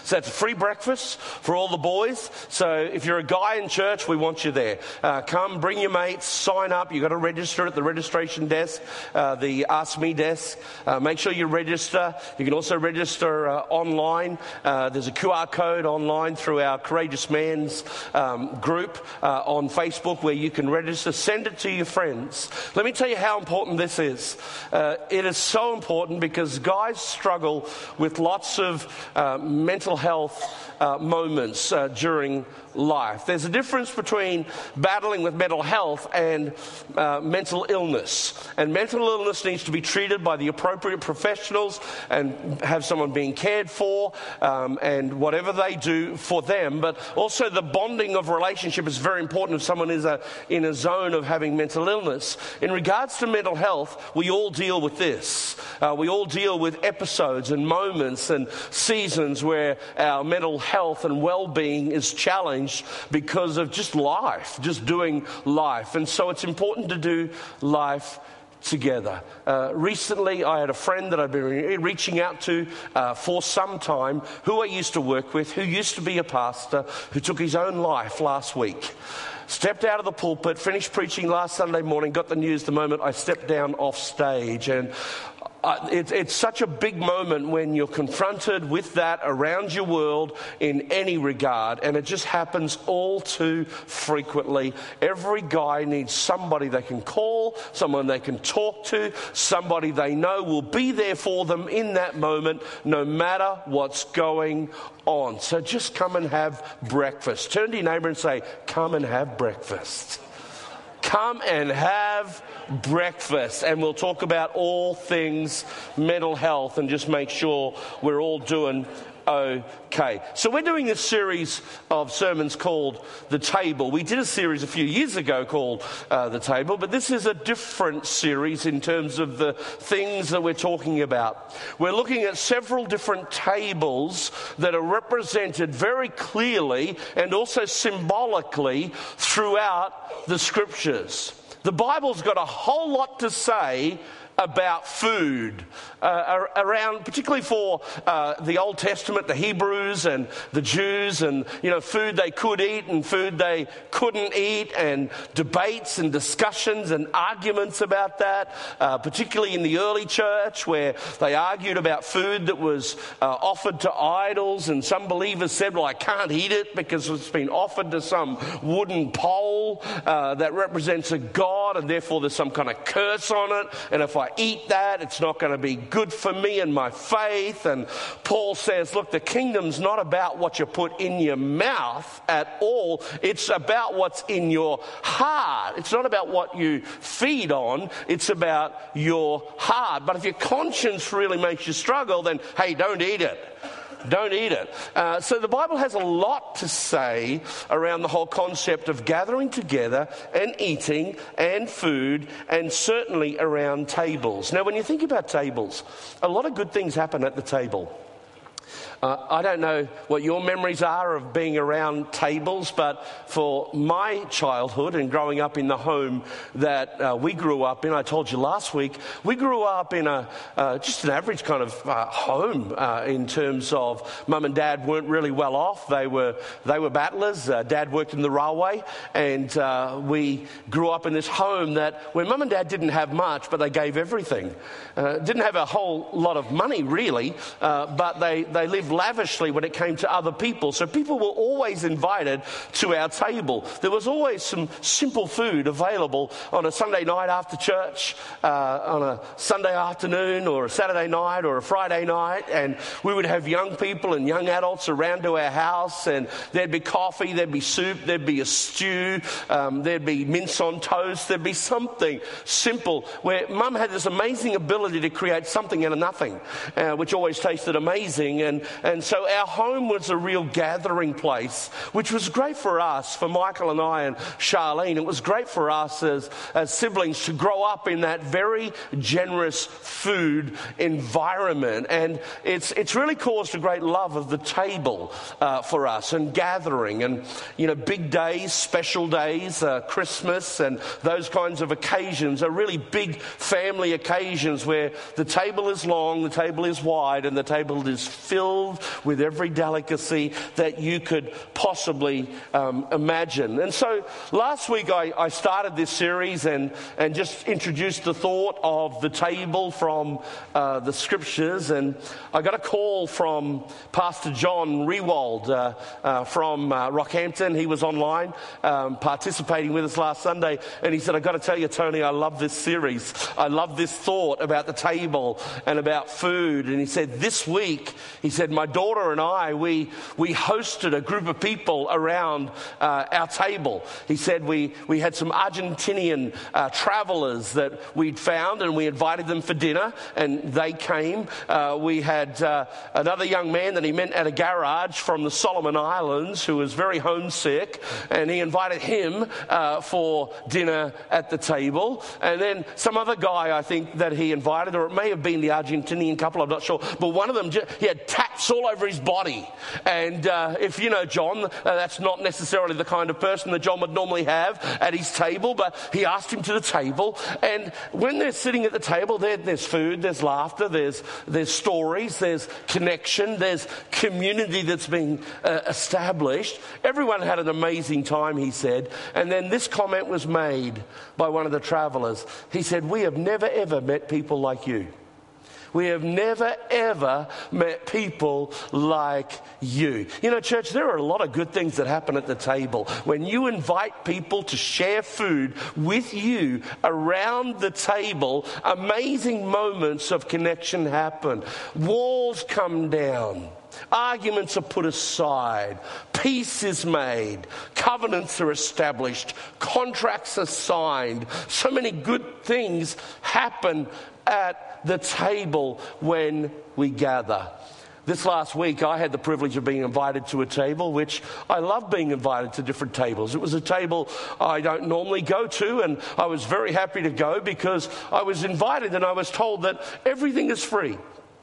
So it's a free breakfast for all the boys. So if you're a guy in church, we want you there. Come, bring your mates, sign up. You've got to register at the registration desk, the Ask Me desk. Make sure you register. You can also register online. There's a QR code online through our Courageous Man's group on Facebook where you can register. Send it to your friends. Let me tell you how important this is. It is so important because guys struggle with lots of mental health moments during life. There's a difference between battling with mental health and mental illness. And mental illness needs to be treated by the appropriate professionals and have someone being cared for and whatever they do for them. But also the bonding of relationship is very important if someone is in a zone of having mental illness. In regards to mental health, we all deal with this. We all deal with episodes and moments and seasons where our mental health and well-being is challenged because of just life, just doing life. And so it's important to do life together. Recently, I had a friend that I've been reaching out to for some time, who I used to work with, who used to be a pastor, who took his own life last week. Stepped out of the pulpit, finished preaching last Sunday morning, got the news the moment I stepped down off stage. And it's such a big moment when you're confronted with that around your world in any regard, and it just happens all too frequently. Every guy needs somebody they can call, someone they can talk to, somebody they know will be there for them in that moment, no matter what's going on. So just come and have breakfast. Turn to your neighbour and say, come and have breakfast. Come and have breakfast, and we'll talk about all things mental health and just make sure we're all doing okay. So we're doing this series of sermons called The Table. We did a series a few years ago called The Table, but this is a different series in terms of the things that we're talking about. We're looking at several different tables that are represented very clearly and also symbolically throughout the scriptures. The Bible's got a whole lot to say about food, around particularly for the Old Testament, the Hebrews and the Jews, and food they could eat and food they couldn't eat, and debates and discussions and arguments about that, particularly in the early church where they argued about food that was offered to idols, and some believers said, well, I can't eat it because it's been offered to some wooden pole that represents a god, and therefore there's some kind of curse on it, and if I eat that, it's not going to be good for me and my faith. And Paul says, look, the kingdom's not about what you put in your mouth at all. It's about what's in your heart. It's not about what you feed on. It's about your heart. But if your conscience really makes you struggle, then, hey, don't eat it. Don't eat it. So the Bible has a lot to say around the whole concept of gathering together and eating and food, and certainly around tables. Now, when you think about tables, a lot of good things happen at the table. I don't know what your memories are of being around tables, but for my childhood and growing up in the home that we grew up in, I told you last week, we grew up in just an average kind of home in terms of mum and dad weren't really well off. They were battlers. Dad worked in the railway, and we grew up in this home where mum and dad didn't have much, but they gave everything. Didn't have a whole lot of money really, but they lived lavishly when it came to other people. So people were always invited to our table. There was always some simple food available on a Sunday night after church, on a Sunday afternoon or a Saturday night or a Friday night, and we would have young people and young adults around to our house, and there'd be coffee, there'd be soup, there'd be a stew, there'd be mince on toast, there'd be something simple where mum had this amazing ability to create something out of nothing, which always tasted amazing. And so our home was a real gathering place, which was great for us, for Michael and I and Charlene. It was great for us as siblings to grow up in that very generous food environment. And it's really caused a great love of the table for us, and gathering, and big days, special days, Christmas and those kinds of occasions are really big family occasions where the table is long, the table is wide, and the table is filled filled with every delicacy that you could possibly imagine. And so last week I started this series and just introduced the thought of the table from the scriptures. And I got a call from Pastor John Rewald from Rockhampton. He was online participating with us last Sunday, and he said, "I've got to tell you, Tony, I love this series. I love this thought about the table and about food." And he said, this week, he said, my daughter and I, we hosted a group of people around our table. He said we had some Argentinian travelers that we'd found, and we invited them for dinner, and they came. We had another young man that he met at a garage from the Solomon Islands who was very homesick, and he invited him for dinner at the table. And then some other guy, I think, that he invited, or it may have been the Argentinian couple, I'm not sure, but one of them, he had tats all over his body. And if you know John, that's not necessarily the kind of person that John would normally have at his table, but he asked him to the table. And when they're sitting at the table, there's food, there's laughter, there's stories, there's connection, there's community that's being established. Everyone had an amazing time, he said. And then this comment was made by one of the travelers. He said, "We have never ever met people like you. We have never, ever met people like you." You know, church, there are a lot of good things that happen at the table. When you invite people to share food with you around the table, amazing moments of connection happen. Walls come down. Arguments are put aside. Peace is made. Covenants are established. Contracts are signed. So many good things happen at the table when we gather. This last week, I had the privilege of being invited to a table, which I love being invited to different tables. It was a table I don't normally go to, and I was very happy to go because I was invited and I was told that everything is free.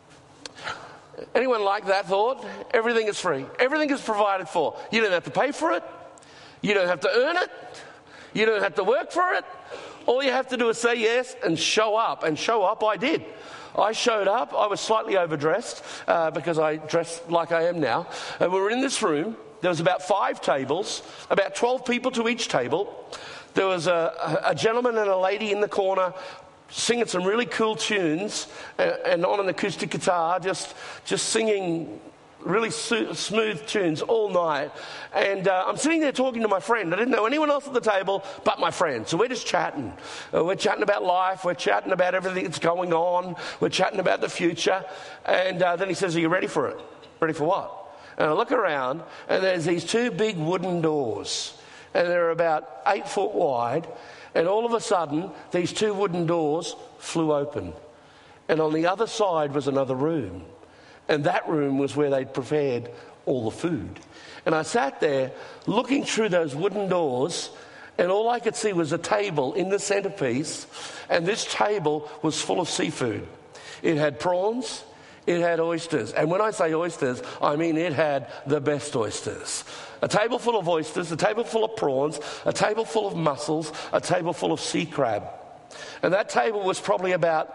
Anyone like that thought? Everything is free. Everything is provided for. You don't have to pay for it. You don't have to earn it. You don't have to work for it. All you have to do is say yes and show up. And show up I did. I showed up. I was slightly overdressed because I dressed like I am now. And we were in this room. There was about 5 tables, about 12 people to each table. There was a gentleman and a lady in the corner singing some really cool tunes and on an acoustic guitar, just singing really smooth tunes all night. And I'm sitting there talking to my friend. I didn't know anyone else at the table but my friend. So we're just chatting. We're chatting about life. We're chatting about everything that's going on. We're chatting about the future. And then he says, "Are you ready for it?" "Ready for what?" And I look around, and there's these 2 big wooden doors. And they're about 8 foot wide. And all of a sudden, these 2 wooden doors flew open. And on the other side was another room. And that room was where they'd prepared all the food. And I sat there looking through those wooden doors, and all I could see was a table in the centerpiece. And this table was full of seafood. It had prawns. It had oysters. And when I say oysters, I mean it had the best oysters. A table full of oysters, a table full of prawns, a table full of mussels, a table full of sea crab. And that table was probably about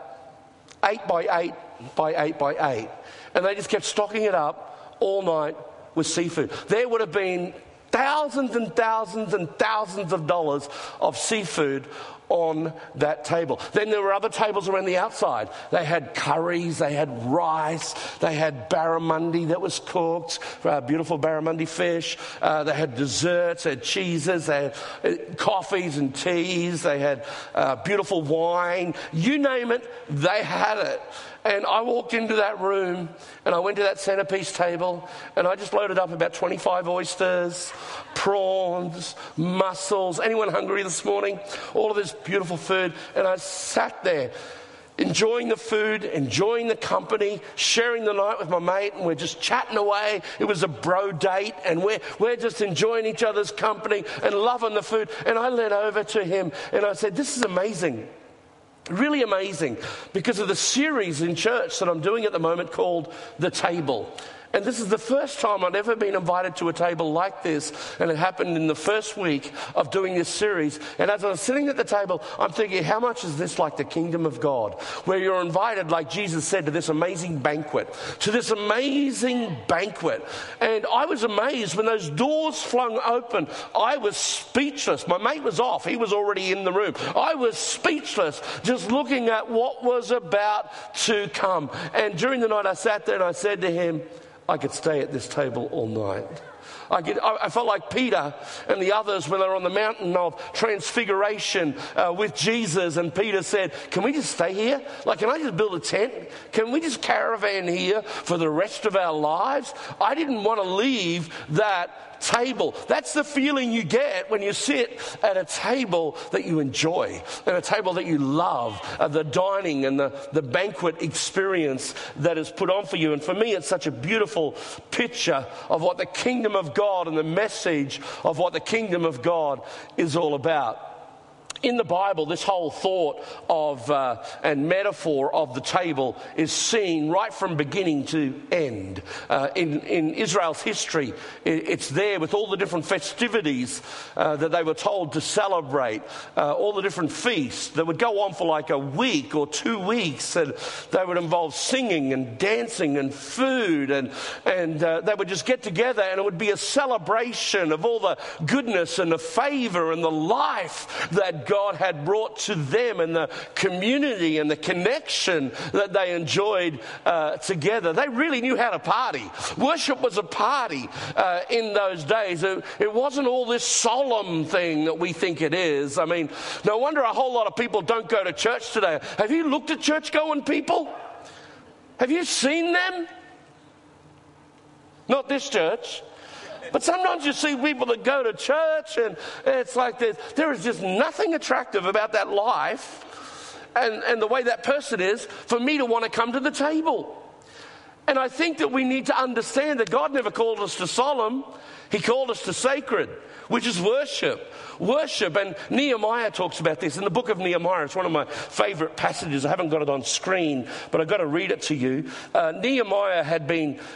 8 by 8 by 8 by 8. And they just kept stocking it up all night with seafood. There would have been thousands and thousands and thousands of dollars of seafood on that table. Then there were other tables around the outside. They had curries, they had rice, they had barramundi that was cooked, beautiful barramundi fish. They had desserts, they had cheeses, they had coffees and teas, they had beautiful wine. You name it, they had it. And I walked into that room and I went to that centerpiece table and I just loaded up about 25 oysters, prawns, mussels. Anyone hungry this morning? All of this beautiful food. And I sat there enjoying the food, enjoying the company, sharing the night with my mate, and we're just chatting away. It was a bro date, and we're just enjoying each other's company and loving the food. And I leaned over to him and I said, "This is amazing. Really amazing," because of the series in church that I'm doing at the moment called The Table. And this is the first time I'd ever been invited to a table like this. And it happened in the first week of doing this series. And as I was sitting at the table, I'm thinking, how much is this like the kingdom of God? Where you're invited, like Jesus said, to this amazing banquet. To this amazing banquet. And I was amazed when those doors flung open. I was speechless. My mate was off. He was already in the room. I was speechless, just looking at what was about to come. And during the night I sat there and I said to him, I could stay at this table all night. I felt like Peter and the others when they were on the mountain of transfiguration with Jesus, and Peter said, can we just stay here? Like, can I just build a tent? Can we just caravan here for the rest of our lives? I didn't want to leave that table. That's the feeling you get when you sit at a table that you enjoy, and a table that you love, the dining and the banquet experience that is put on for you. And for me, it's such a beautiful picture of what the kingdom of God and the message of what the kingdom of God is all about. In the Bible, this whole thought of and metaphor of the table is seen right from beginning to end. In Israel's history, it's there with all the different festivities that they were told to celebrate, all the different feasts that would go on for like a week or 2 weeks, and they would involve singing and dancing and food, and they would just get together, and it would be a celebration of all the goodness and the favor and the life that God had brought to them, and the community and the connection that they enjoyed together. They really knew how to party. Worship was a party in those days. It wasn't all this solemn thing that we think it is. I mean, no wonder a whole lot of people don't go to church today. Have you looked at church-going people? Have you seen them? Not this church. But sometimes you see people that go to church, and it's like there is just nothing attractive about that life and the way that person is for me to want to come to the table. And I think that we need to understand that God never called us to solemn. He called us to sacred, which is worship. Worship, and Nehemiah talks about this in the book of Nehemiah. It's one of my favorite passages. I haven't got it on screen, but I've got to read it to you. Nehemiah had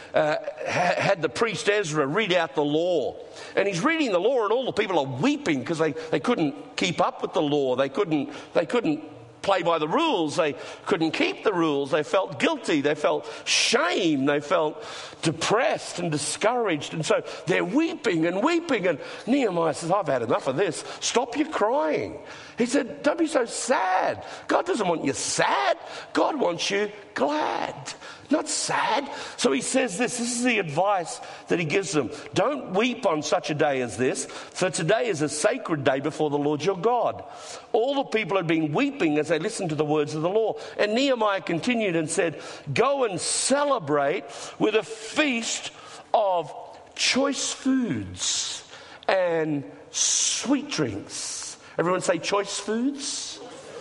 the priest Ezra read out the law, and he's reading the law, and all the people are weeping because they couldn't keep up with the law. They couldn't play by the rules. They couldn't keep the rules. They felt guilty. They felt shame. They felt depressed and discouraged. And so they're weeping and weeping. And Nehemiah says, I've had enough of this. Stop your crying. He said, don't be so sad. God doesn't want you sad. God wants you glad, not sad. So he says this is the advice that he gives them. Don't weep on such a day as this, for today is a sacred day before the Lord your God. All the people had been weeping as they listened to the words of the law. And Nehemiah continued and said, go and celebrate with a feast of choice foods and sweet drinks. Everyone say choice foods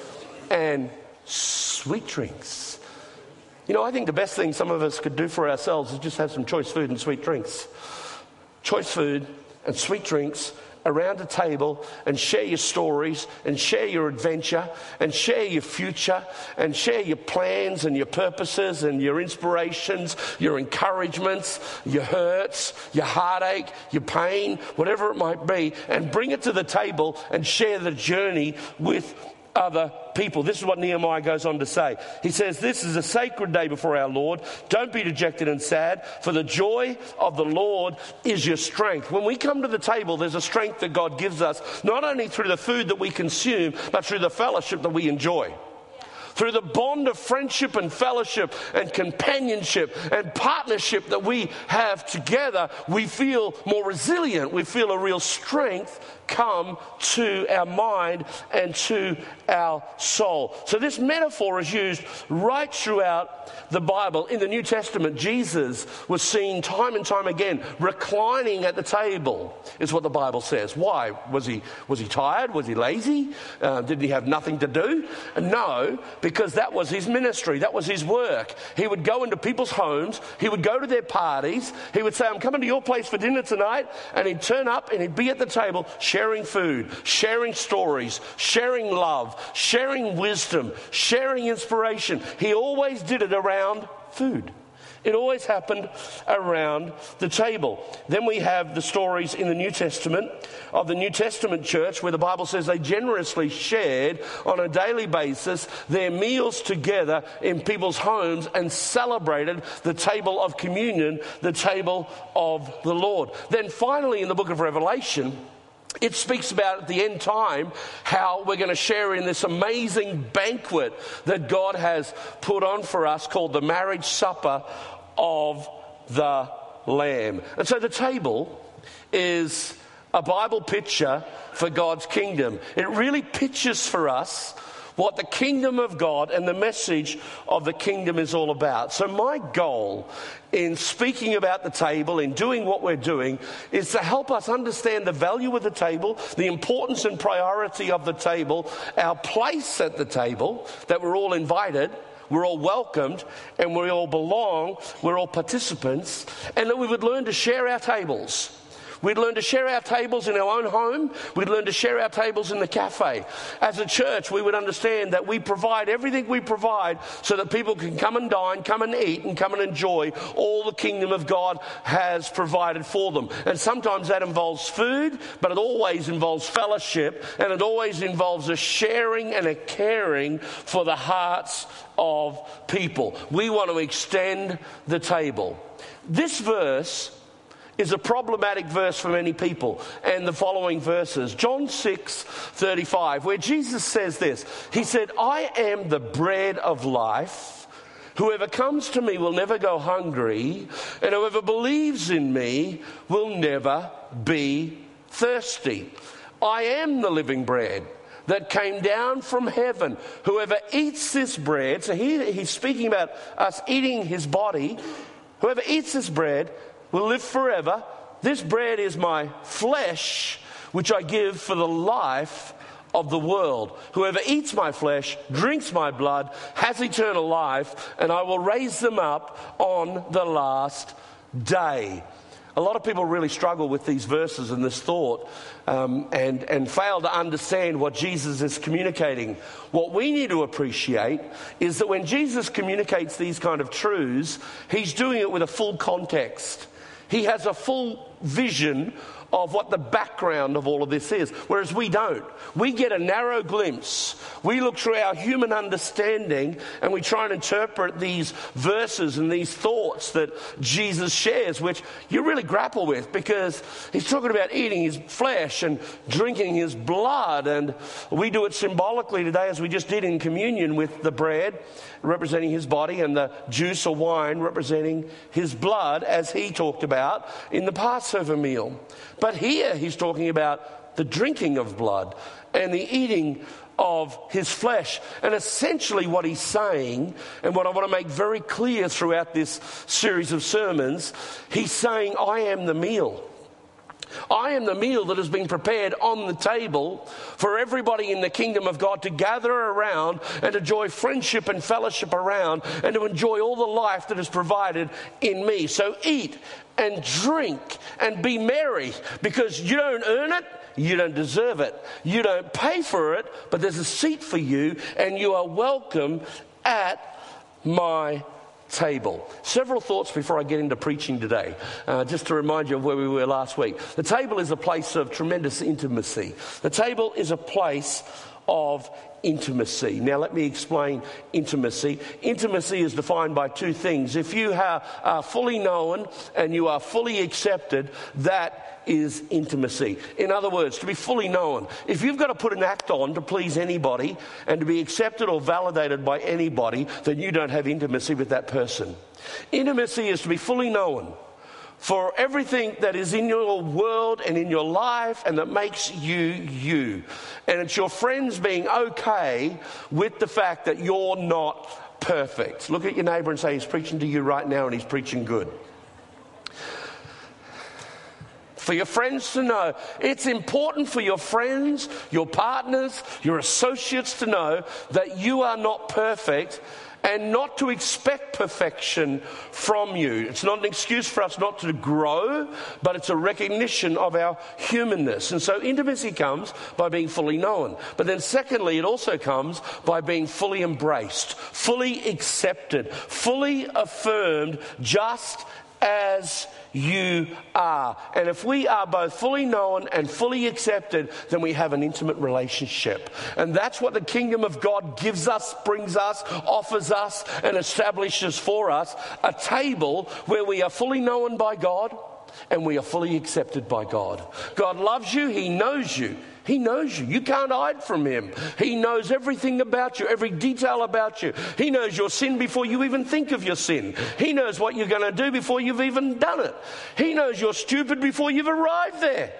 and sweet drinks. You know, I think the best thing some of us could do for ourselves is just have some choice food and sweet drinks. Choice food and sweet drinks around a table, and share your stories and share your adventure and share your future and share your plans and your purposes and your inspirations, your encouragements, your hurts, your heartache, your pain, whatever it might be, and bring it to the table and share the journey with other people. This is what Nehemiah goes on to say. He says, this is a sacred day before our Lord. Don't be dejected and sad, for the joy of the Lord is your strength. When we come to the table, there's a strength that God gives us, not only through the food that we consume, but through the fellowship that we enjoy. Through the bond of friendship and fellowship and companionship and partnership that we have together, we feel more resilient. We feel a real strength come to our mind and to our soul. So this metaphor is used right throughout the Bible. In the New Testament, Jesus was seen time and time again reclining at the table, is what the Bible says. Why? Was he tired? Was he lazy? Did he have nothing to do? No, because that was his ministry. That was his work. He would go into people's homes. He would go to their parties. He would say, I'm coming to your place for dinner tonight. And he'd turn up and he'd be at the table sharing food, sharing stories, sharing love, sharing wisdom, sharing inspiration. He always did it around food. It always happened around the table. Then we have the stories in the New Testament of the New Testament church where the Bible says they generously shared on a daily basis their meals together in people's homes and celebrated the table of communion, the table of the Lord. Then finally in the book of Revelation, it speaks about at the end time how we're going to share in this amazing banquet that God has put on for us called the marriage supper of the Lamb. And so the table is a Bible picture for God's kingdom. It really pictures for us what the kingdom of God and the message of the kingdom is all about. So my goal in speaking about the table, in doing what we're doing, is to help us understand the value of the table, the importance and priority of the table, our place at the table, that we're all invited, we're all welcomed, and we all belong, we're all participants, and that we would learn to share our tables. We'd learn to share our tables in our own home. We'd learn to share our tables in the cafe. As a church, we would understand that we provide everything we provide so that people can come and dine, come and eat, and come and enjoy all the kingdom of God has provided for them. And sometimes that involves food, but it always involves fellowship, and it always involves a sharing and a caring for the hearts of people. We want to extend the table. This verse is a problematic verse for many people, and the following verses. John 6:35, where Jesus says this. He said, I am the bread of life. Whoever comes to me will never go hungry, and whoever believes in me will never be thirsty. I am the living bread that came down from heaven. Whoever eats this bread, so he's speaking about us eating his body. Whoever eats this bread will live forever. This bread is my flesh, which I give for the life of the world. Whoever eats my flesh, drinks my blood, has eternal life, and I will raise them up on the last day. A lot of people really struggle with these verses and this thought and fail to understand what Jesus is communicating. What we need to appreciate is that when Jesus communicates these kind of truths, he's doing it with a full context. He has a full vision of what the background of all of this is, whereas we don't. We get a narrow glimpse. We look through our human understanding and we try and interpret these verses and these thoughts that Jesus shares, which you really grapple with because he's talking about eating his flesh and drinking his blood, and we do it symbolically today as we just did in communion with the bread representing his body and the juice or wine representing his blood, as he talked about in the Passover meal. But here he's talking about the drinking of blood and the eating of his flesh. And essentially what he's saying, and what I want to make very clear throughout this series of sermons, he's saying, I am the meal. I am the meal that has been prepared on the table for everybody in the kingdom of God to gather around and enjoy friendship and fellowship around and to enjoy all the life that is provided in me. So eat and drink and be merry, because you don't earn it, you don't deserve it, you don't pay for it, but there's a seat for you and you are welcome at my table. Several thoughts before I get into preaching today, just to remind you of where we were last week. The table is a place of tremendous intimacy. The table is a place of intimacy. Now let me explain intimacy. Intimacy is defined by two things. If you are fully known and you are fully accepted, that is intimacy. In other words, to be fully known. If you've got to put an act on to please anybody and to be accepted or validated by anybody, then you don't have intimacy with that person. Intimacy is to be fully known for everything that is in your world and in your life and that makes you you. And it's your friends being okay with the fact that you're not perfect. Look at your neighbour and say, he's preaching to you right now and he's preaching good. For your friends to know. It's important for your friends, your partners, your associates to know that you are not perfect and not to expect perfection from you. It's not an excuse for us not to grow, but it's a recognition of our humanness. And so intimacy comes by being fully known. But then secondly, it also comes by being fully embraced, fully accepted, fully affirmed, just as you are. And if we are both fully known and fully accepted, then we have an intimate relationship. And that's what the kingdom of God gives us, brings us, offers us, and establishes for us, a table where we are fully known by God and we are fully accepted by God. God loves you. He knows you. He knows you. You can't hide from him. He knows everything about you, every detail about you. He knows your sin before you even think of your sin. He knows what you're going to do before you've even done it. He knows you're stupid before you've arrived there.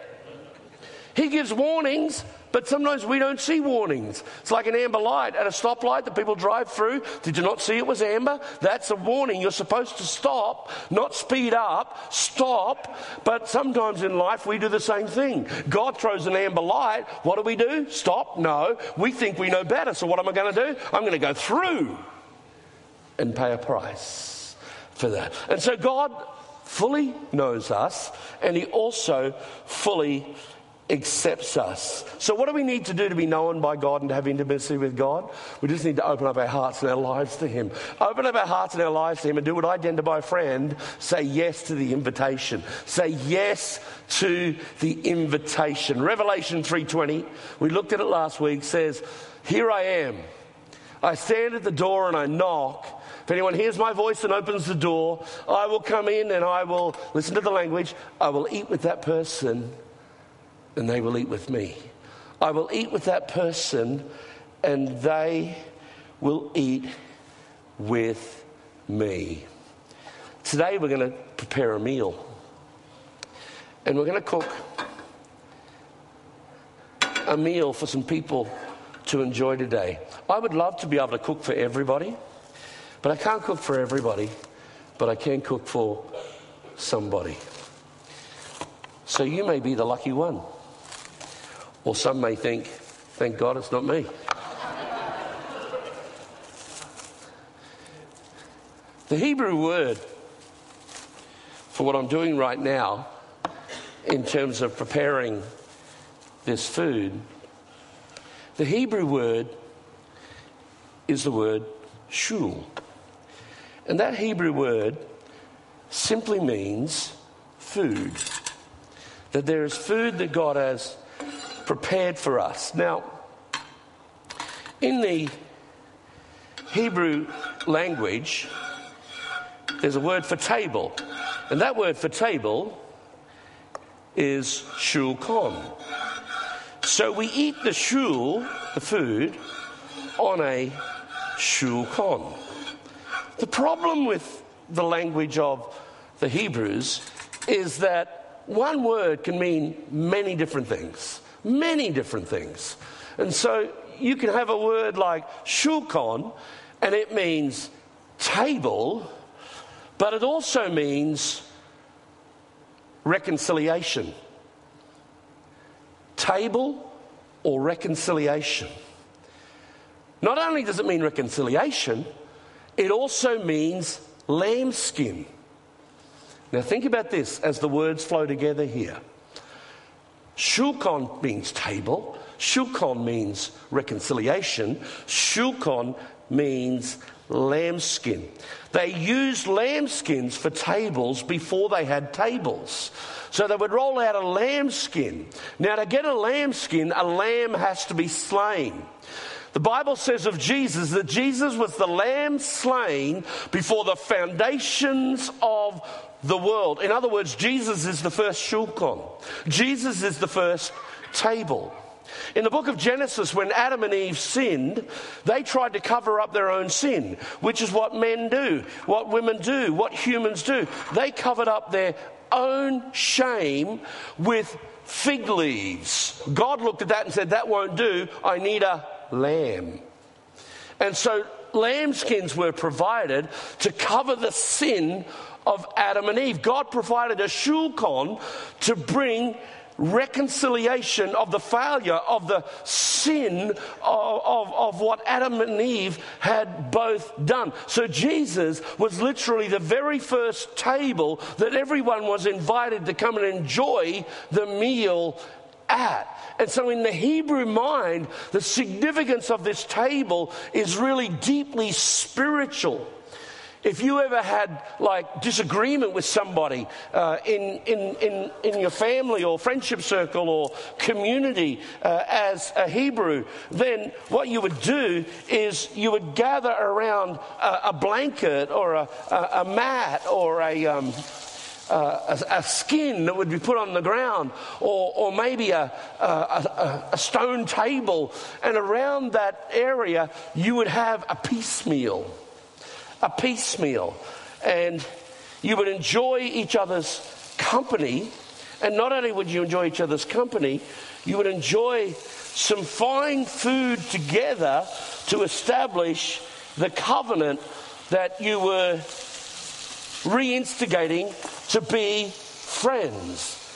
He gives warnings, but sometimes we don't see warnings. It's like an amber light at a stoplight that people drive through. Did you not see it was amber? That's a warning. You're supposed to stop, not speed up, stop. But sometimes in life we do the same thing. God throws an amber light. What do? Stop? No. We think we know better. So what am I going to do? I'm going to go through and pay a price for that. And so God fully knows us, and he also fully accepts us. So what do we need to do to be known by God and to have intimacy with God? We just need to open up our hearts and our lives to him. Open up our hearts and our lives to him and do what I did to my friend. Say yes to the invitation. Say yes to the invitation. Revelation 3:20, we looked at it last week, says, "Here I am. I stand at the door and I knock. If anyone hears my voice and opens the door, I will come in and I will," listen to the language, "I will eat with that person and they will eat with me. I will eat with that person and they will eat with me." Today we're going to prepare a meal. And we're going to cook a meal for some people to enjoy today. I would love to be able to cook for everybody, but I can't cook for everybody, but I can cook for somebody. So you may be the lucky one. Or some may think, thank God it's not me. The Hebrew word for what I'm doing right now in terms of preparing this food, the Hebrew word is the word shul. And that Hebrew word simply means food. That there is food that God has prepared for us. Now, in the Hebrew language, there's a word for table. And that word for table is shulchan. So we eat the shul, the food, on a shulchan. The problem with the language of the Hebrews is that one word can mean many different things. Many different things. And so you can have a word like shulchan, and it means table, but it also means reconciliation. Table or reconciliation. Not only does it mean reconciliation, it also means lambskin. Now think about this as the words flow together here. Shulchan means table. Shulchan means reconciliation. Shulchan means lambskin. They used lambskins for tables before they had tables. So they would roll out a lambskin. Now to get a lambskin, a lamb has to be slain. The Bible says of Jesus that Jesus was the lamb slain before the foundations of the world. In other words, Jesus is the first shulchan. Jesus is the first table. In the book of Genesis, when Adam and Eve sinned, they tried to cover up their own sin, which is what men do, what women do, what humans do. They covered up their own shame with fig leaves. God looked at that and said, that won't do. I need a lamb. And so lambskins were provided to cover the sin of Adam and Eve. God provided a shulchan to bring reconciliation of the failure of the sin of what Adam and Eve had both done. So Jesus was literally the very first table that everyone was invited to come and enjoy the meal at. And so in the Hebrew mind, the significance of this table is really deeply spiritual. If you ever had disagreement with somebody in your family or friendship circle or community as a Hebrew, then what you would do is you would gather around a blanket or a mat or a skin that would be put on the ground, or maybe a stone table, and around that area you would have a peace meal, and you would enjoy each other's company. And not only would you enjoy each other's company, you would enjoy some fine food together to establish the covenant that you were reinstigating to be friends.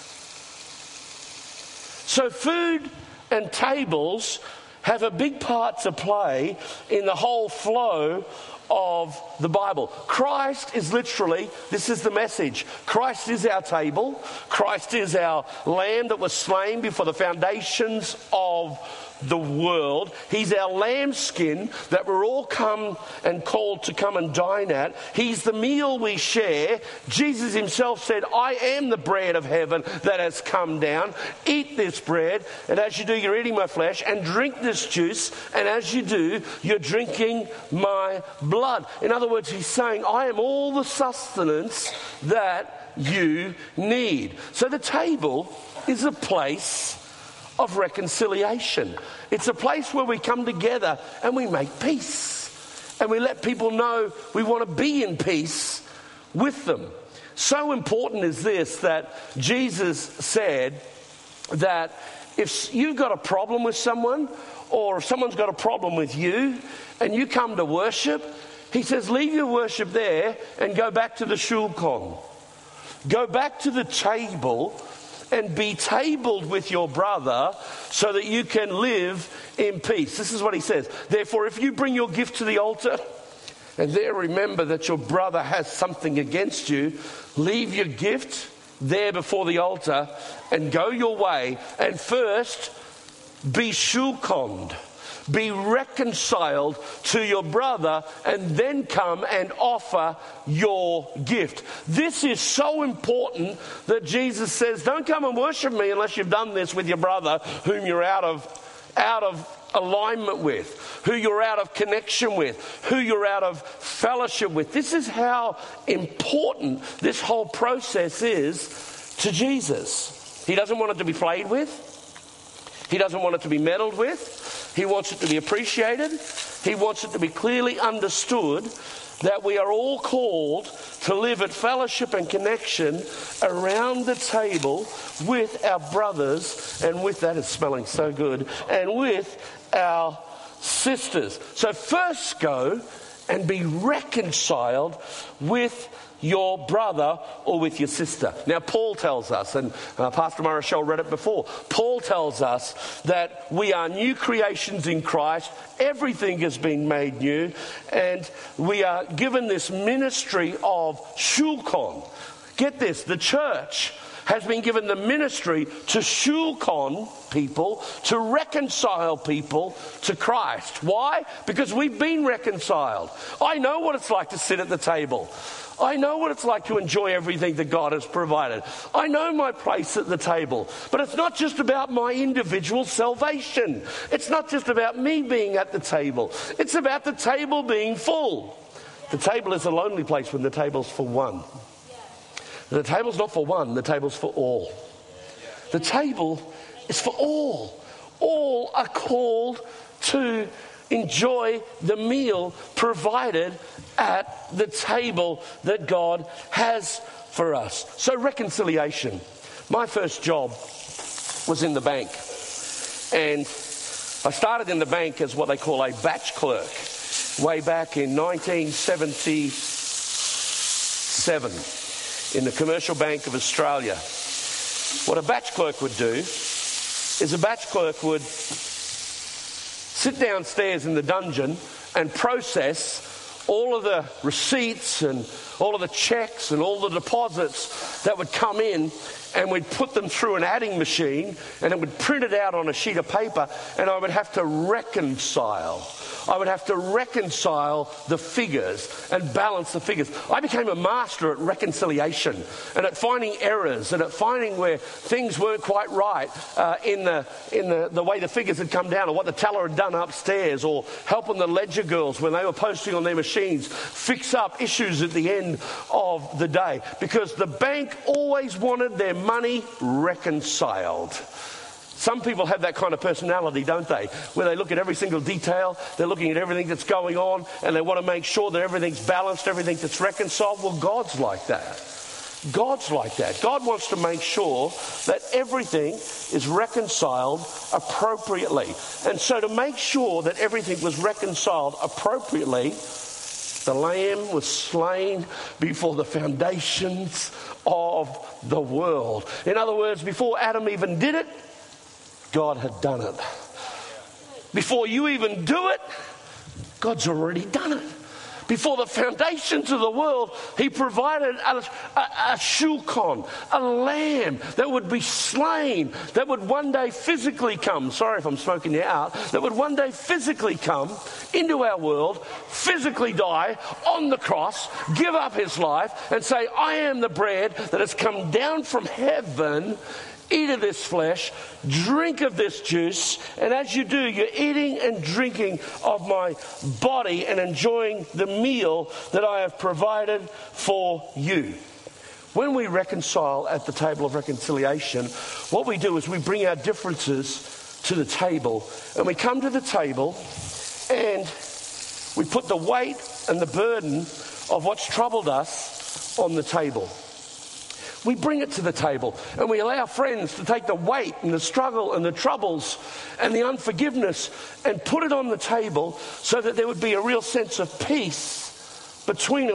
So food and tables have a big part to play in the whole flow of the Bible. Christ is literally, this is the message, Christ is our table. Christ is our lamb that was slain before the foundations of the world. He's our lambskin that we're all come and called to come and dine at. He's the meal we share. Jesus himself said, I am the bread of heaven that has come down. Eat this bread, and as you do, you're eating my flesh, and drink this juice, and as you do, you're drinking my blood. In other words, he's saying, I am all the sustenance that you need. So the table is a place of reconciliation. It's a place where we come together and we make peace. And we let people know we want to be in peace with them. So important is this that Jesus said that if you've got a problem with someone, or if someone's got a problem with you, and you come to worship, he says, leave your worship there and go back to the shulchan. Go back to the table and be tabled with your brother so that you can live in peace. This is what he says. Therefore, if you bring your gift to the altar and there remember that your brother has something against you, leave your gift there before the altar and go your way, and first be shulchaned. Be reconciled to your brother, and then come and offer your gift. This is so important that Jesus says, don't come and worship me unless you've done this with your brother whom you're out of alignment with, who you're out of connection with, who you're out of fellowship with. This is how important this whole process is to Jesus. He doesn't want it to be played with. He doesn't want it to be meddled with. He wants it to be appreciated. He wants it to be clearly understood that we are all called to live at fellowship and connection around the table with our brothers, and with that, it's smelling so good, and with our sisters. So first go and be reconciled with your brother or with your sister. Now, Paul tells us, and Pastor Marichelle read it before, Paul tells us that we are new creations in Christ. Everything has been made new, and we are given this ministry of shulchan. Get this, the church has been given the ministry to shulchan people, to reconcile people to Christ. Why? Because we've been reconciled. I know what it's like to sit at the table. I know what it's like to enjoy everything that God has provided. I know my place at the table. But it's not just about my individual salvation. It's not just about me being at the table. It's about the table being full. The table is a lonely place when the table's for one. The table's not for one, the table's for all. The table is for all. All are called to enjoy the meal provided at the table that God has for us. So reconciliation. My first job was in the bank. And I started in the bank as what they call a batch clerk way back in 1977 in the Commercial Bank of Australia. What a batch clerk would do is a batch clerk would sit downstairs in the dungeon and process all of the receipts and all of the checks and all the deposits that would come in, and we'd put them through an adding machine, and it would print it out on a sheet of paper, and I would have to reconcile. I would have to reconcile the figures and balance the figures. I became a master at reconciliation and at finding errors and at finding where things weren't quite right in the way the figures had come down, or what the teller had done upstairs, or helping the ledger girls when they were posting on their machines fix up issues at the end of the day, because the bank always wanted their money reconciled. Some people have that kind of personality, don't they? Where they look at every single detail, they're looking at everything that's going on, and they want to make sure that everything's balanced, everything that's reconciled. Well, God's like that. God's like that. God wants to make sure that everything is reconciled appropriately. And so to make sure that everything was reconciled appropriately, the Lamb was slain before the foundations of the world. In other words, before Adam even did it, God had done it. Before you even do it, God's already done it. Before the foundations of the world, He provided a shulchan, a lamb that would be slain, that would one day physically come. Sorry if I'm smoking you out. That would one day physically come into our world, physically die on the cross, give up His life, and say, I am the bread that has come down from heaven. Eat of this flesh, drink of this juice, and as you do, you're eating and drinking of my body and enjoying the meal that I have provided for you. When we reconcile at the table of reconciliation, what we do is we bring our differences to the table, and we come to the table and we put the weight and the burden of what's troubled us on the table. We bring it to the table, and we allow friends to take the weight and the struggle and the troubles and the unforgiveness and put it on the table so that there would be a real sense of peace between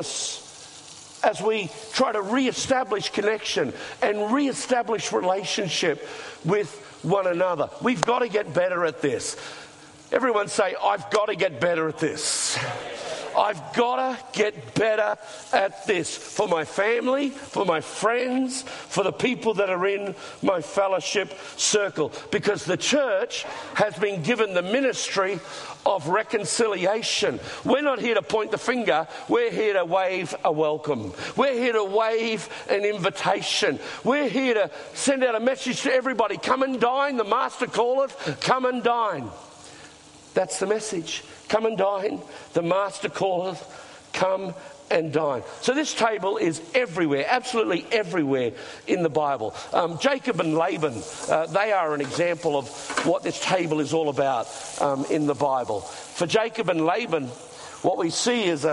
us as we try to reestablish connection and reestablish relationship with one another. We've got to get better at this. Everyone say, I've got to get better at this. I've got to get better at this for my family, for my friends, for the people that are in my fellowship circle. Because the church has been given the ministry of reconciliation. We're not here to point the finger. We're here to wave a welcome. We're here to wave an invitation. We're here to send out a message to everybody. Come and dine. The Master calleth. Come and dine. That's the message. Come and dine. The Master calleth. Come and dine. So this table is everywhere, absolutely everywhere in the Bible. Jacob and Laban, they are an example of what this table is all about in the Bible. For Jacob and Laban, what we see is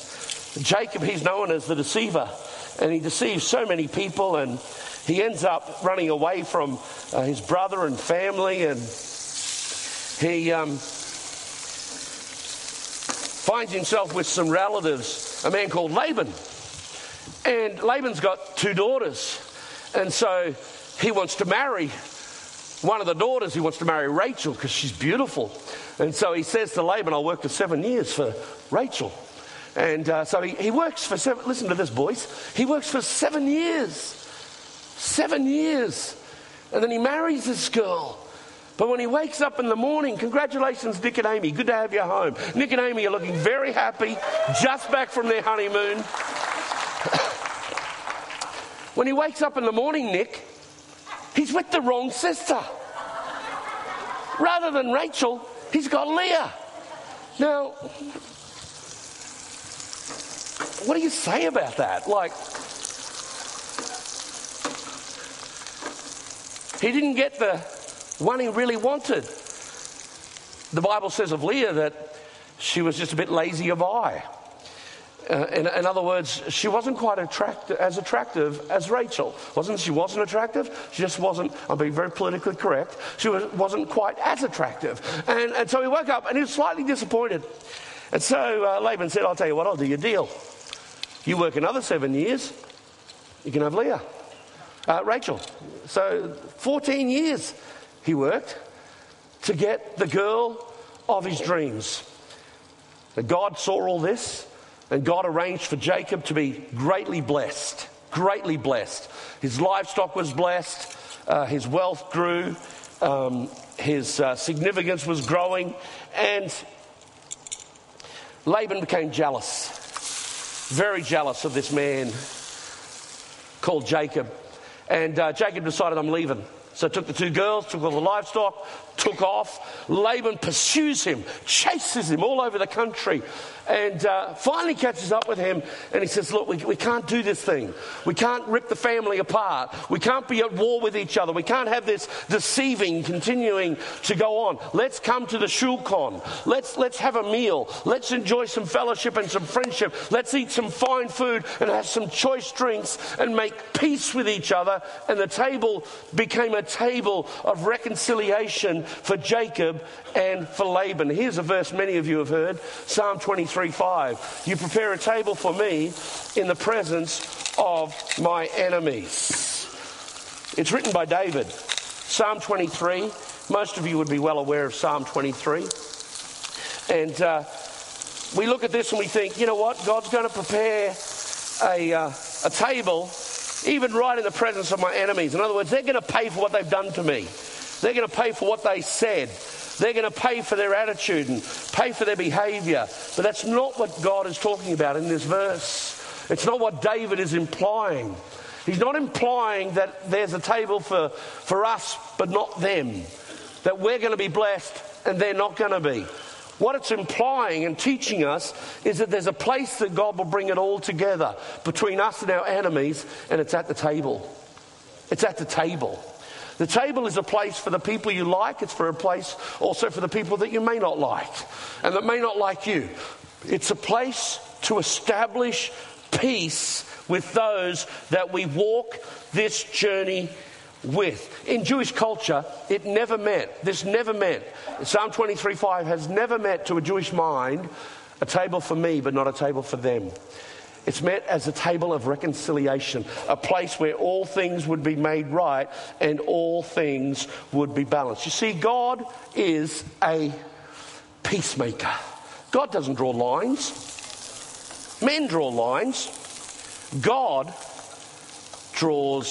Jacob, he's known as the deceiver, and he deceives so many people, and he ends up running away from his brother and family, and he finds himself with some relatives, a man called Laban. And Laban's got 2 daughters. And so he wants to marry one of the daughters. He wants to marry Rachel because she's beautiful. And so he says to Laban, I'll work for 7 years for Rachel. And so he works for 7, listen to this, boys. He works for 7 years. 7 years. And then he marries this girl. But when he wakes up in the morning, congratulations, Nick and Amy. Good to have you home. Nick and Amy are looking very happy, just back from their honeymoon. When he wakes up in the morning, Nick, he's with the wrong sister. Rather than Rachel, he's got Leah. Now, what do you say about that? Like, he didn't get the one he really wanted. The Bible says of Leah that she was just a bit lazy of eye. In other words, she wasn't quite as attractive as Rachel. She wasn't attractive. She just wasn't, I'm being very politically correct, she wasn't quite as attractive. And so he woke up and he was slightly disappointed. And so Laban said, I'll tell you what, I'll do your deal. You work another 7 years, you can have Leah. Rachel. So 14 years he worked to get the girl of his dreams. But God saw all this, and God arranged for Jacob to be greatly blessed. Greatly blessed. His livestock was blessed. His wealth grew. His significance was growing. And Laban became jealous. Very jealous of this man called Jacob. And Jacob decided, I'm leaving. So took the two girls, took all the livestock, took off. Laban pursues him, chases him all over the country, and finally catches up with him, and he says, look, we can't do this thing. We can't rip the family apart. We can't be at war with each other. We can't have this deceiving continuing to go on. Let's come to the shulchan. Let's have a meal. Let's enjoy some fellowship and some friendship. Let's eat some fine food and have some choice drinks and make peace with each other. And the table became a table of reconciliation for Jacob and for Laban. Here's a verse many of you have heard, Psalm 23:5. You prepare a table for me in the presence of my enemies. It's written by David. Psalm 23. Most of you would be well aware of Psalm 23. And we look at this and we think, you know what? God's going to prepare a table even right in the presence of my enemies. In other words, they're going to pay for what they've done to me. They're going to pay for what they said. They're going to pay for their attitude and pay for their behavior. But that's not what God is talking about in this verse. It's not what David is implying. He's not implying that there's a table for us but not them. That we're going to be blessed and they're not going to be. What it's implying and teaching us is that there's a place that God will bring it all together between us and our enemies, and it's at the table. It's at the table. The table is a place for the people you like. It's for a place also for the people that you may not like and that may not like you. It's a place to establish peace with those that we walk this journey with. In Jewish culture, this never meant, Psalm 23:5 has never meant to a Jewish mind a table for me but not a table for them. It's meant as a table of reconciliation, a place where all things would be made right and all things would be balanced. You see, God is a peacemaker. God doesn't draw lines. Men draw lines. God draws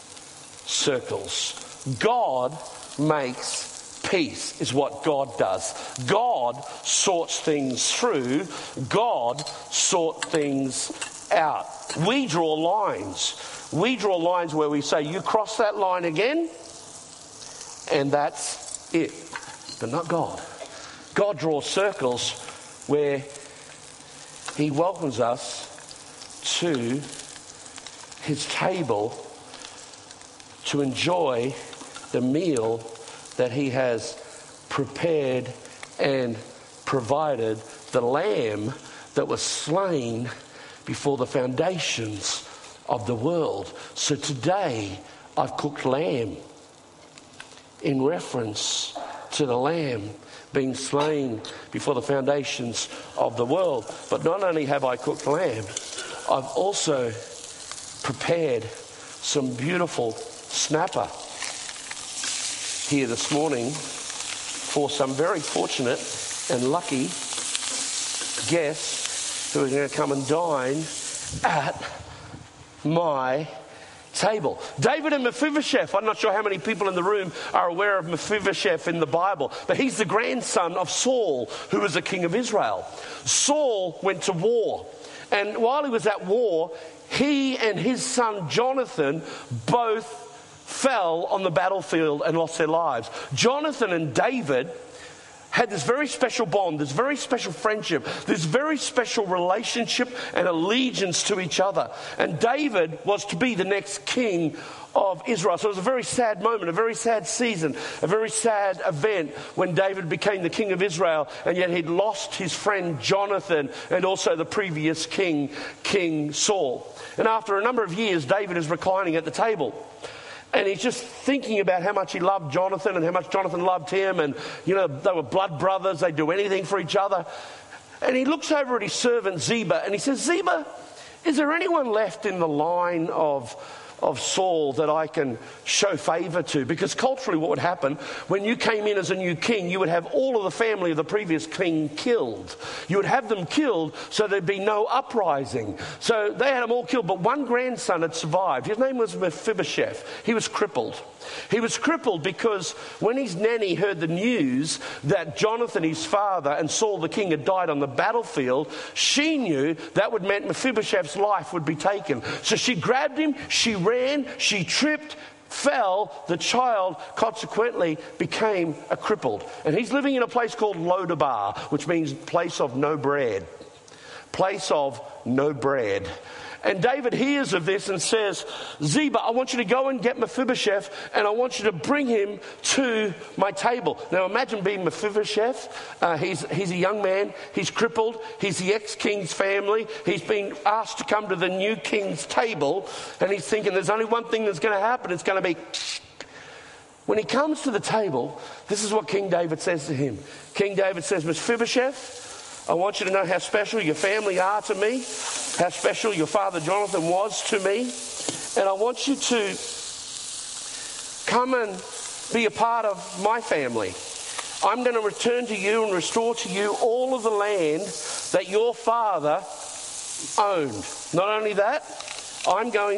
circles. God makes peace is what God does. God sorts things through. God sorts things out. We draw lines. We draw lines where we say, you cross that line again, and that's it. But not God. God draws circles where he welcomes us to his table to enjoy the meal that he has prepared and provided, the lamb that was slain before the foundations of the world. So today I've cooked lamb in reference to the lamb being slain before the foundations of the world. But not only have I cooked lamb, I've also prepared some beautiful snapper here this morning for some very fortunate and lucky guests who are going to come and dine at my table. David and Mephibosheth. I'm not sure how many people in the room are aware of Mephibosheth in the Bible, but he's the grandson of Saul, who was the king of Israel. Saul went to war, and while he was at war, he and his son Jonathan both fell on the battlefield and lost their lives. Jonathan and David had this very special bond, this very special friendship, this very special relationship and allegiance to each other. And David was to be the next king of Israel. So it was a very sad moment, a very sad season, a very sad event when David became the king of Israel, and yet he'd lost his friend Jonathan and also the previous king, King Saul. And after a number of years, David is reclining at the table. And he's just thinking about how much he loved Jonathan and how much Jonathan loved him. And, you know, they were blood brothers. They'd do anything for each other. And he looks over at his servant Ziba and he says, Ziba, is there anyone left in the line of of Saul that I can show favor to. Because culturally what would happen, when you came in as a new king, you would have all of the family of the previous king killed. You would have them killed so there'd be no uprising. So they had them all killed, but one grandson had survived. His name was Mephibosheth. He was crippled. He was crippled because when his nanny heard the news that Jonathan, his father, and Saul the king had died on the battlefield, she knew that would mean Mephibosheth's life would be taken. So she grabbed him, she ran, she tripped, fell. The child consequently became a crippled. And he's living in a place called Lodabar, which means place of no bread. Place of no bread. And David hears of this and says, Ziba, I want you to go and get Mephibosheth, and I want you to bring him to my table. Now imagine being Mephibosheth. He's a young man. He's crippled. He's the ex-king's family. He's been asked to come to the new king's table. And he's thinking there's only one thing that's going to happen. It's going to be... When he comes to the table, this is what King David says to him. King David says, Mephibosheth, I want you to know how special your family are to me, how special your father Jonathan was to me, and I want you to come and be a part of my family. I'm going to return to you and restore to you all of the land that your father owned. Not only that, I am going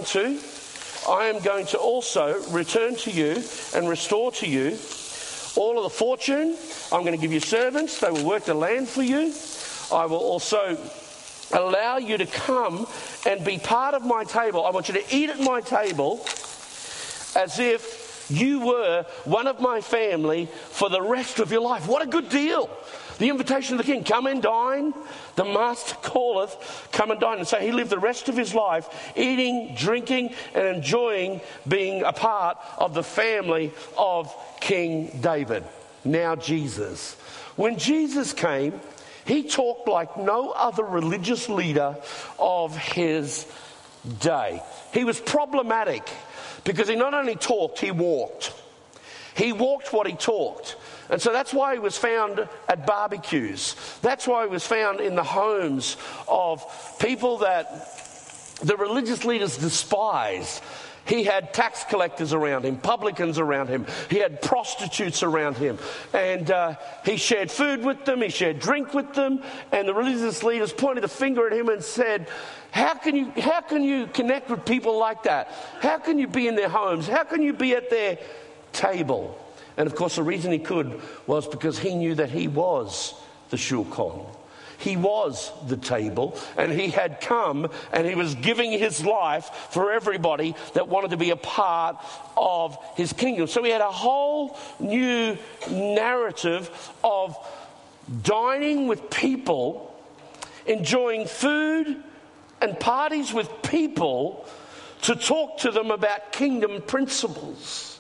to also return to you and restore to you all of the fortune. I'm going to give you servants. They will work the land for you. I will also allow you to come and be part of my table. I want you to eat at my table as if you were one of my family for the rest of your life. What a good deal. The invitation of the king, come and dine. The master calleth, come and dine. And so he lived the rest of his life eating, drinking, and enjoying being a part of the family of King David. Now Jesus. When Jesus came, he talked like no other religious leader of his day. He was problematic because he not only talked, he walked. He walked what he talked. And so that's why he was found at barbecues. That's why he was found in the homes of people that the religious leaders despised. He had tax collectors around him, publicans around him. He had prostitutes around him. And he shared food with them. He shared drink with them. And the religious leaders pointed the finger at him and said, how can you connect with people like that? How can you be in their homes? How can you be at their table? And of course the reason he could was because he knew that he was the shulchan. He was the table, and he had come and he was giving his life for everybody that wanted to be a part of his kingdom. So he had a whole new narrative of dining with people, enjoying food and parties with people to talk to them about kingdom principles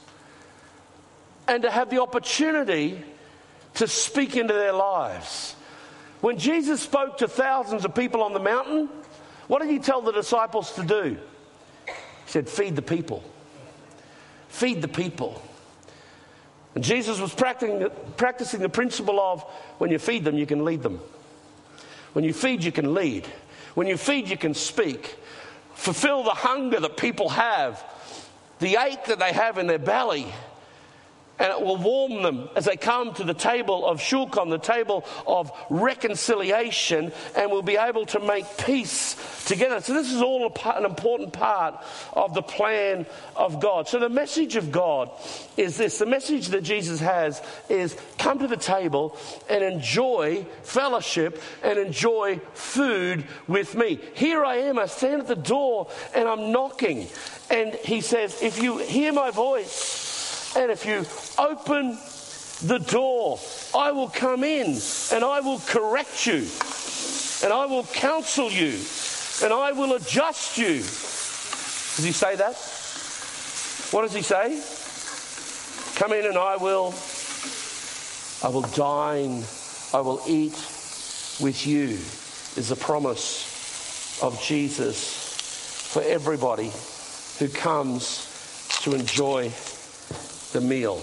and to have the opportunity to speak into their lives. When Jesus spoke to thousands of people on the mountain, what did he tell the disciples to do? He said, feed the people. Feed the people. And Jesus was practicing the principle of when you feed them, you can lead them. When you feed, you can lead. When you feed, you can speak. Fulfill the hunger that people have, the ache that they have in their belly. And it will warm them as they come to the table of shulchan, the table of reconciliation, and we'll be able to make peace together. So this is all an important part of the plan of God. So the message of God is this. The message that Jesus has is come to the table and enjoy fellowship and enjoy food with me. Here I am. I stand at the door and I'm knocking. And he says, if you hear my voice, and if you open the door, I will come in and I will correct you and I will counsel you and I will adjust you. Does he say that? What does he say? Come in and I will dine, I will eat with you, is the promise of Jesus for everybody who comes to enjoy the meal.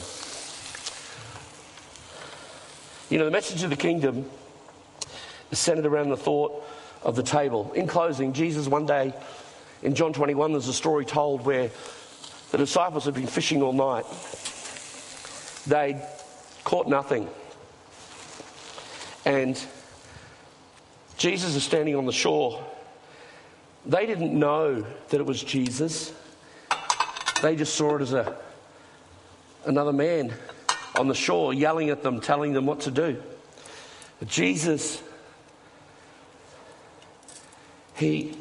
You know, the message of the kingdom is centered around the thought of the table. In closing, Jesus one day In John 21, there's a story told where the disciples had been fishing all night. They'd caught nothing. And Jesus is standing on the shore. They didn't know that it was Jesus. They just saw it as another man on the shore yelling at them, telling them what to do. But Jesus, he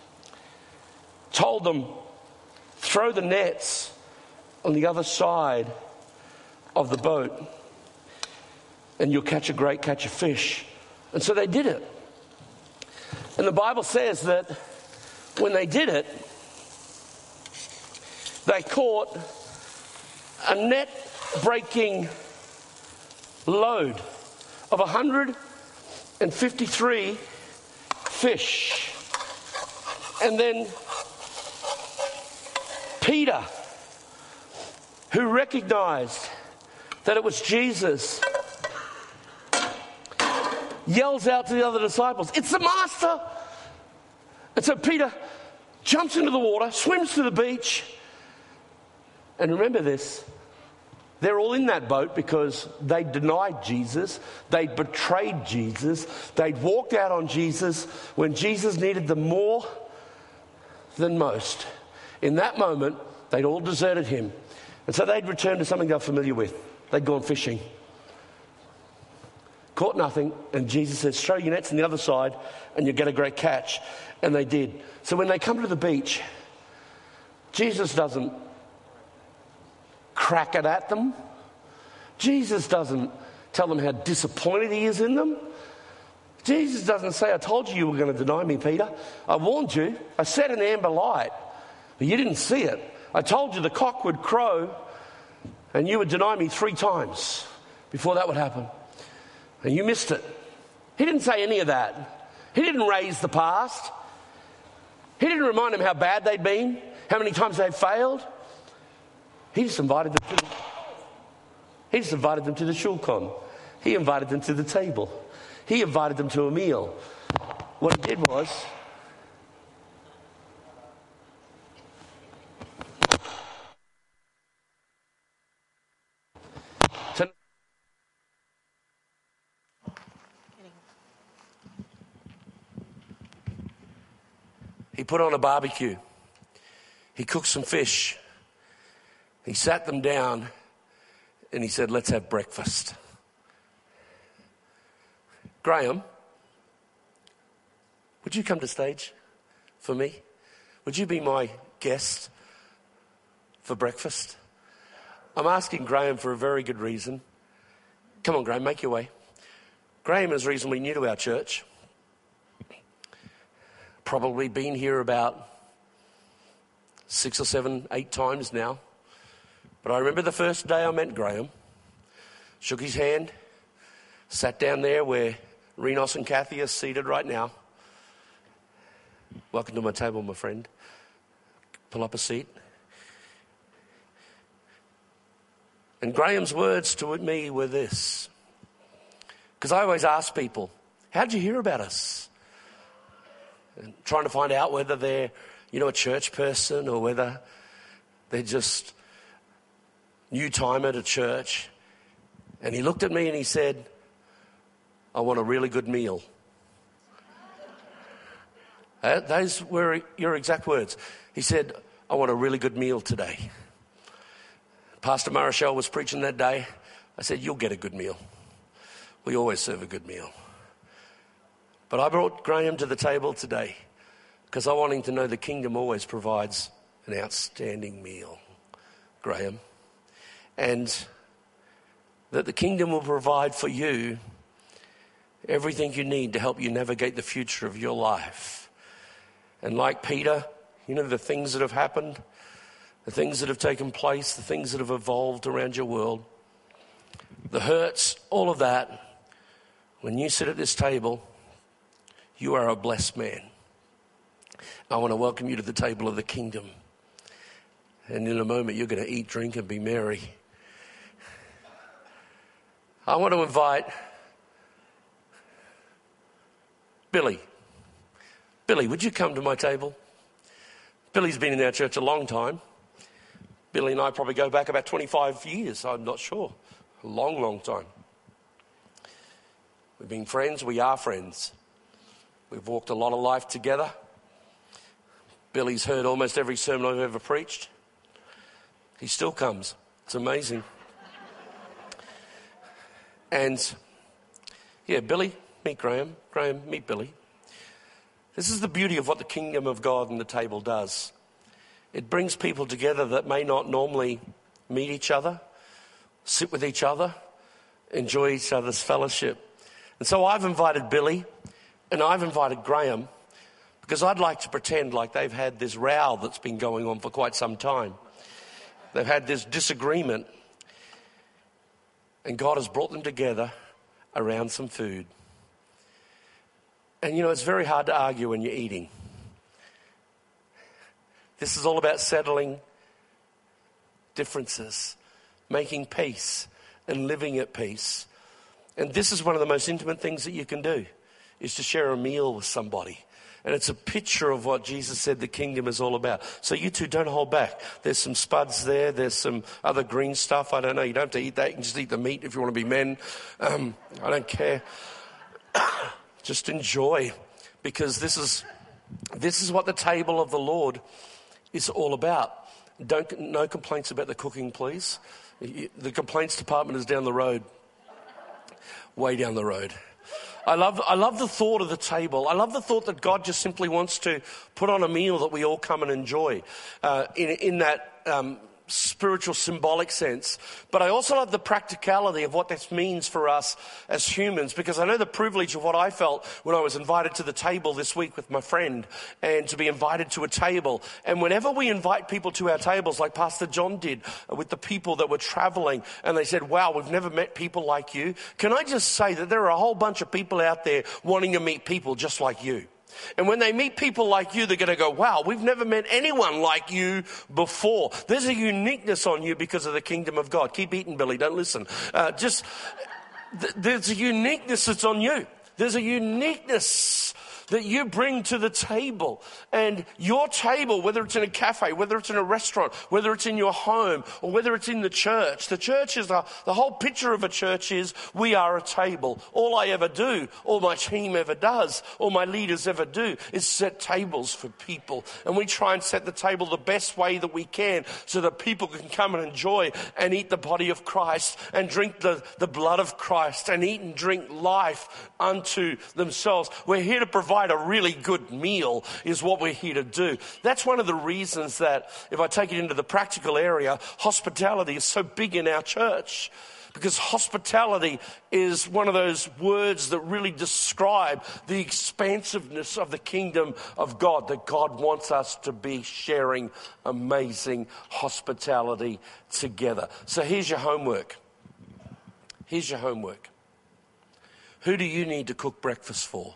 told them, throw the nets on the other side of the boat and you'll catch a great catch of fish. And so they did it. And the Bible says that when they did it, they caught a net-breaking load of 153 fish. And then Peter, who recognized that it was Jesus, yells out to the other disciples, "It's the Master!" And so Peter jumps into the water, swims to the beach. And remember this, they're all in that boat because they denied Jesus, they betrayed Jesus, they'd walked out on Jesus when Jesus needed them more than most. In that moment, they'd all deserted him. And so they'd returned to something they're familiar with. They'd gone fishing. Caught nothing, and Jesus says, throw your nets on the other side and you'll get a great catch. And they did. So when they come to the beach, Jesus doesn't crack it at them. Jesus doesn't tell them how disappointed he is in them. Jesus doesn't say, I told you were going to deny me, Peter. I warned you. I set an amber light, but you didn't see it. I told you the cock would crow and you would deny me 3 times before that would happen. And you missed it. He didn't say any of that. He didn't raise the past. He didn't remind them how bad they'd been, how many times they'd failed. He just invited them to the shulchan. He invited them to the table. He invited them to a meal. What he did was, he put on a barbecue. He cooked some fish. He sat them down and he said, let's have breakfast. Graham, would you come to stage for me? Would you be my guest for breakfast? I'm asking Graham for a very good reason. Come on, Graham, make your way. Graham is reasonably new to our church. Probably been here about 6 or 7, 8 times now. But I remember the first day I met Graham, shook his hand, sat down there where Renos and Kathy are seated right now. Welcome to my table, my friend. Pull up a seat. And Graham's words to me were this. Because I always ask people, how'd you hear about us? And trying to find out whether they're, a church person or whether they're just new time at a church. And he looked at me and he said, I want a really good meal. Those were your exact words. He said, I want a really good meal today. Pastor Marichal was preaching that day. I said, you'll get a good meal. We always serve a good meal. But I brought Graham to the table today because I want him to know the kingdom always provides an outstanding meal, Graham. And that the kingdom will provide for you everything you need to help you navigate the future of your life. And like Peter, the things that have happened, the things that have taken place, the things that have evolved around your world, the hurts, all of that, when you sit at this table, you are a blessed man. I want to welcome you to the table of the kingdom. And in a moment, you're going to eat, drink, and be merry. I want to invite Billy. Billy, would you come to my table? Billy's been in our church a long time. Billy and I probably go back about 25 years, I'm not sure. A long, long time. We've been friends, we are friends. We've walked a lot of life together. Billy's heard almost every sermon I've ever preached. He still comes. It's amazing. And, yeah, Billy, meet Graham. Graham, meet Billy. This is the beauty of what the kingdom of God and the table does. It brings people together that may not normally meet each other, sit with each other, enjoy each other's fellowship. And so I've invited Billy and I've invited Graham because I'd like to pretend like they've had this row that's been going on for quite some time. They've had this disagreement and God has brought them together around some food. And you know, it's very hard to argue when you're eating. This is all about settling differences, making peace and living at peace. And this is one of the most intimate things that you can do, is to share a meal with somebody. And it's a picture of what Jesus said the kingdom is all about. So you two, don't hold back. There's some spuds there. There's some other green stuff. I don't know. You don't have to eat that. You can just eat the meat if you want to be men. I don't care. Just enjoy, because this is what the table of the Lord is all about. No complaints about the cooking, please. The complaints department is down the road, way down the road. I love the thought of the table. I love the thought that God just simply wants to put on a meal that we all come and enjoy in that spiritual symbolic sense. But I also love the practicality of what this means for us as humans, because I know the privilege of what I felt when I was invited to the table this week with my friend, and to be invited to a table. And whenever we invite people to our tables, like Pastor John did with the people that were traveling, and they said, wow, we've never met people like you. Can I just say that there are a whole bunch of people out there wanting to meet people just like you. And when they meet people like you, they're going to go, wow, we've never met anyone like you before. There's a uniqueness on you because of the kingdom of God. Keep eating, Billy. Don't listen. There's a uniqueness that's on you. There's a uniqueness that you bring to the table. And your table, whether it's in a cafe, whether it's in a restaurant, whether it's in your home, or whether it's in the church is the whole picture of a church is we are a table. All I ever do, all my team ever does, all my leaders ever do is set tables for people. And we try and set the table the best way that we can so that people can come and enjoy and eat the body of Christ and drink the blood of Christ and eat and drink life unto themselves. We're here to provide a really good meal is what we're here to do. That's one of the reasons that, if I take it into the practical area, hospitality is so big in our church. Because hospitality is one of those words that really describe the expansiveness of the kingdom of God, that God wants us to be sharing amazing hospitality together. So here's your homework. Here's your homework. Who do you need to cook breakfast for?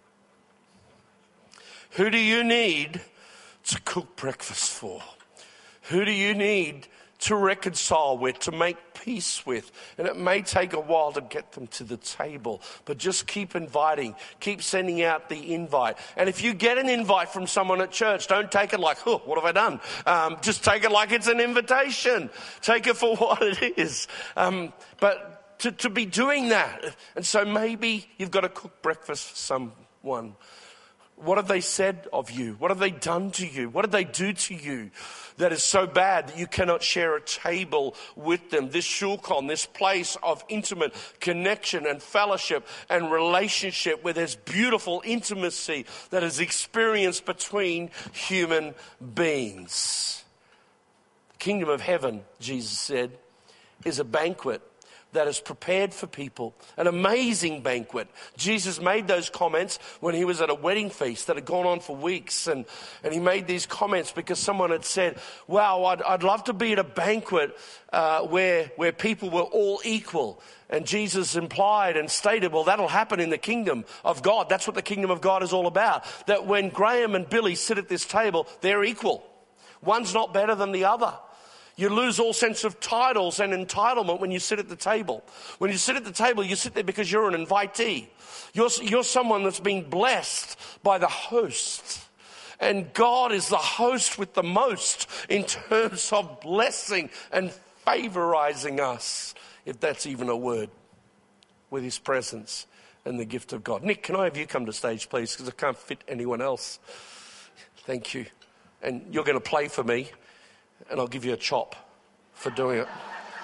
Who do you need to cook breakfast for? Who do you need to reconcile with, to make peace with? And it may take a while to get them to the table, but just keep inviting, keep sending out the invite. And if you get an invite from someone at church, don't take it like, oh, what have I done? Just take it like it's an invitation. Take it for what it is. But to be doing that. And so maybe you've got to cook breakfast for someone. What have they said of you? What have they done to you? What did they do to you that is so bad that you cannot share a table with them? This shulchan, this place of intimate connection and fellowship and relationship where there's beautiful intimacy that is experienced between human beings. The kingdom of heaven, Jesus said, is a banquet that is prepared for people, an amazing banquet. Jesus made those comments when he was at a wedding feast that had gone on for weeks, and he made these comments because someone had said, wow, I'd love to be at a banquet where people were all equal. And Jesus implied and stated, well, that'll happen in the kingdom of God. That's what the kingdom of God is all about. That when Graham and Billy sit at this table, they're equal. One's not better than the other. You lose all sense of titles and entitlement when you sit at the table. When you sit at the table, you sit there because you're an invitee. You're someone that's been blessed by the host. And God is the host with the most in terms of blessing and favorizing us, if that's even a word, with his presence and the gift of God. Nick, can I have you come to stage, please? Because I can't fit anyone else. Thank you. And you're going to play for me, and I'll give you a chop for doing it.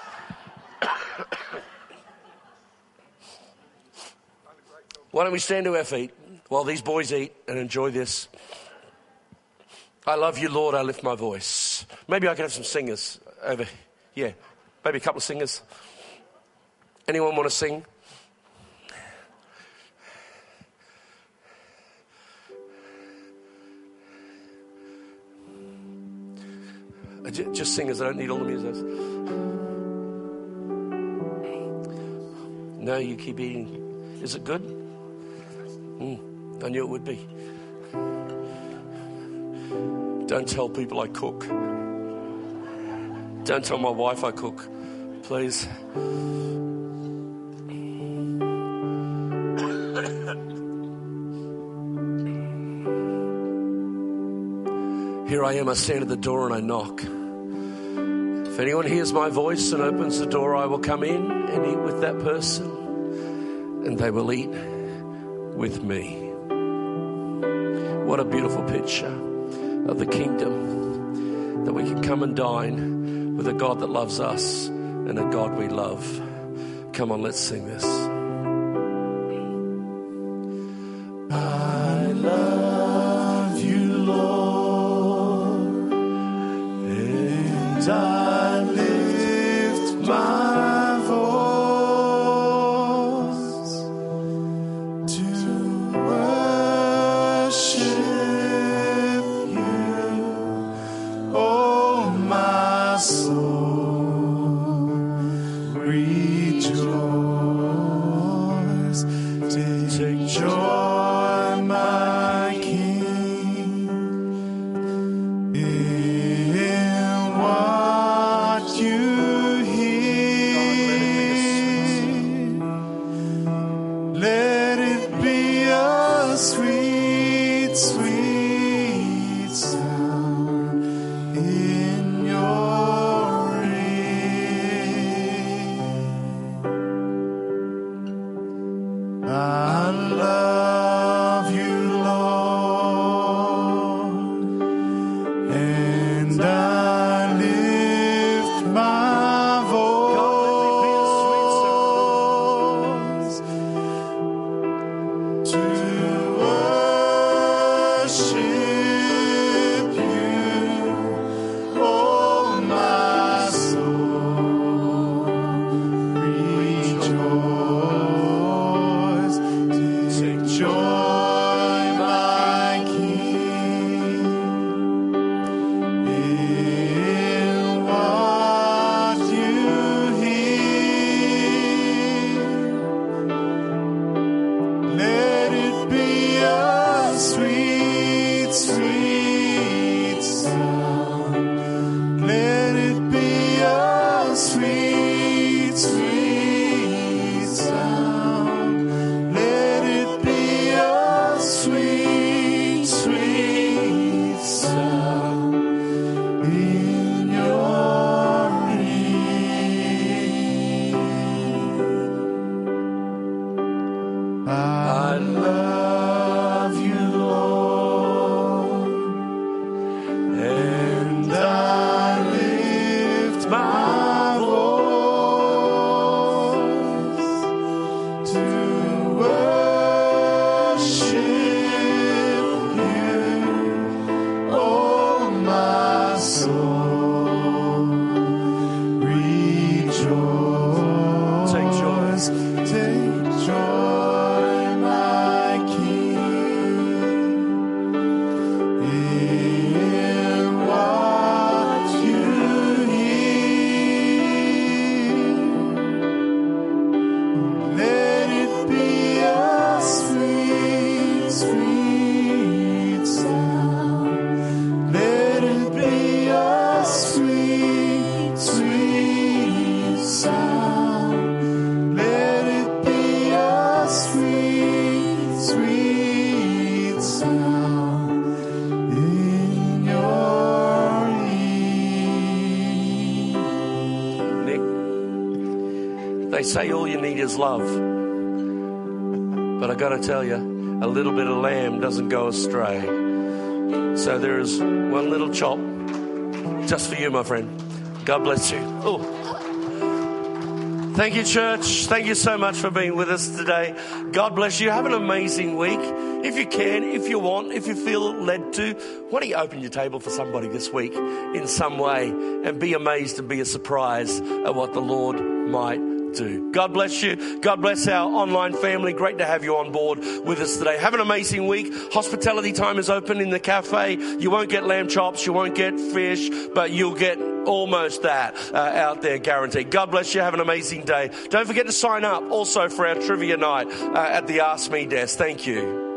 Why don't we stand to our feet while these boys eat and enjoy this? I love you, Lord, I lift my voice. Maybe I can have some singers over here. Yeah, maybe a couple of singers. Anyone want to sing? Just singers, I don't need all the music. No, you keep eating. Is it good? I knew it would be. Don't tell people I cook. Don't tell my wife I cook, please. Here I am, I stand at the door and I knock. If anyone hears my voice and opens the door, I will come in and eat with that person, and they will eat with me. What a beautiful picture of the kingdom, that we can come and dine with a God that loves us and a God we love. Come on, let's sing this. I love you, Lord, and I lift my voice to worship you, oh my soul, rejoice, take joy, my King, in what you let it be a sweet, sweet sound in your ear. They say all you need is love. But I got to tell you, a little bit of lamb doesn't go astray. So there is one little chop just for you, my friend. God bless you. Oh. Thank you, church. Thank you so much for being with us today. God bless you. Have an amazing week. If you can, if you want, if you feel led to, why don't you open your table for somebody this week in some way and be amazed and be surprised at what the Lord might do. God bless you. God bless our online family. Great to have you on board with us today. Have an amazing week. Hospitality time is open in the cafe. You won't get lamb chops. You won't get fish, but you'll get almost that out there, guaranteed. God bless you. Have an amazing day. Don't forget to sign up also for our trivia night at the Ask Me desk. Thank you.